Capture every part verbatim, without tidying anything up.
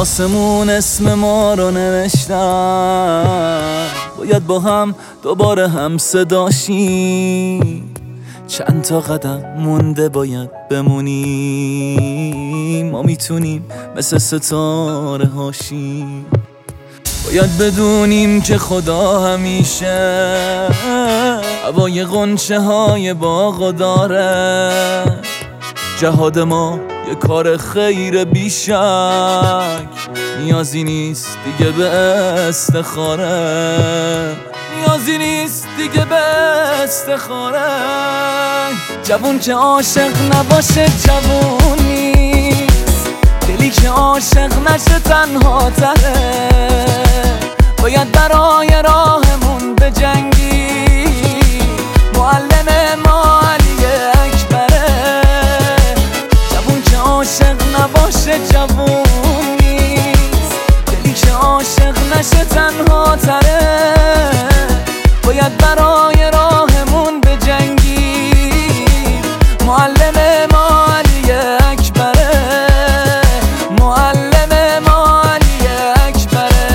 آسمون اسم ما رو نوشتن، باید با هم دوباره هم صداشیم. چند تا قدم مونده باید بمونیم، ما میتونیم مثل ستاره هاشیم. باید بدونیم که خدا همیشه هوای غنچه های باغو داره. جهاد ما یه کار خیر بیشک، نیازی نیست دیگه به استخاره، نیازی نیست دیگه به استخاره. جوون که عاشق نباشه جوون نیست، دلی که عاشق نشه تنها تره. باید برای راهمون بجنگی، معلم ما علی اکبره. جوون که عاشق نباشه جوون نیست، دلی که عاشق نشه تنها تره. باید برای راهمون بجنگی، معلم ما علی اکبره، معلم ما علی اکبره.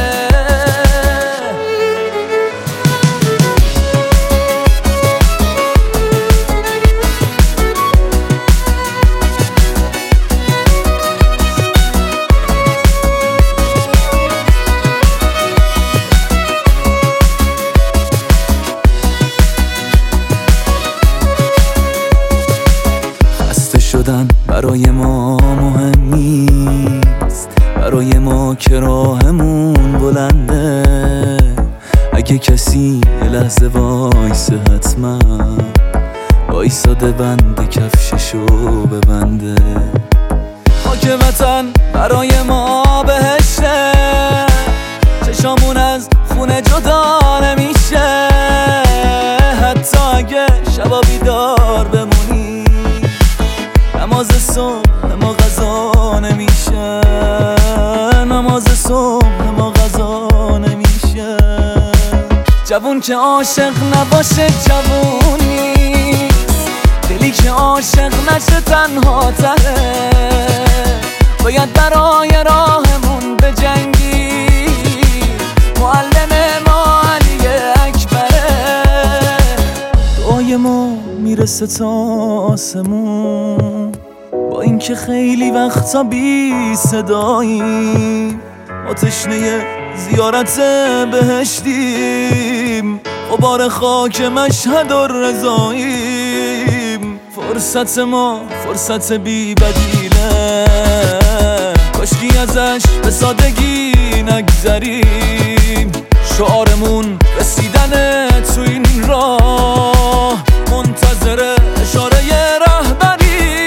شدن برای ما مهم نیست، برای ما که راهمون بلنده. اگه کسی یه لحظه وایسه حتما وایساده بنده کفششو ببنده. خاک وطن برای ما بهشه، چشامون از خونه جدا نمیشه. حتی اگه شبا بیدار بمونی، نماز صبح ما غذا نمیشه، نماز صبح ما غذا نمیشه. جوون که عاشق نباشه جوون نیست، دلی که عاشق نشه تنها تره. باید برای راهمون بجنگی، معلم ما علی اکبره. دعای ما میرسه تا آسمون، با اینکه خیلی وقتا بی صداییم. ما تشنه زیارت بهشتیم، غبار خاک مشهد و رضاییم. فرصت ما فرصت بی بدیله، کاشکی ازش به سادگی نگذریم. شعارمون رسیدن تو این راه، منتظر اشاره رهبری.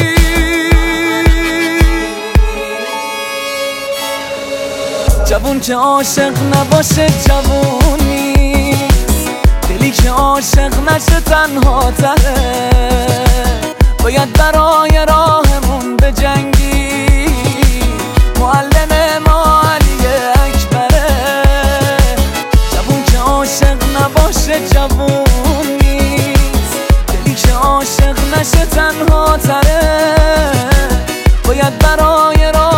جوون که عاشق نباشه جوون نیست، دلی که عاشق نشه تنها تره. باید برای راهمون بجنگی، معلم ما علی اکبره. جوون که عاشق نباشه جوون نیست، دلی که عاشق نشه تنها تره. باید برای راهمون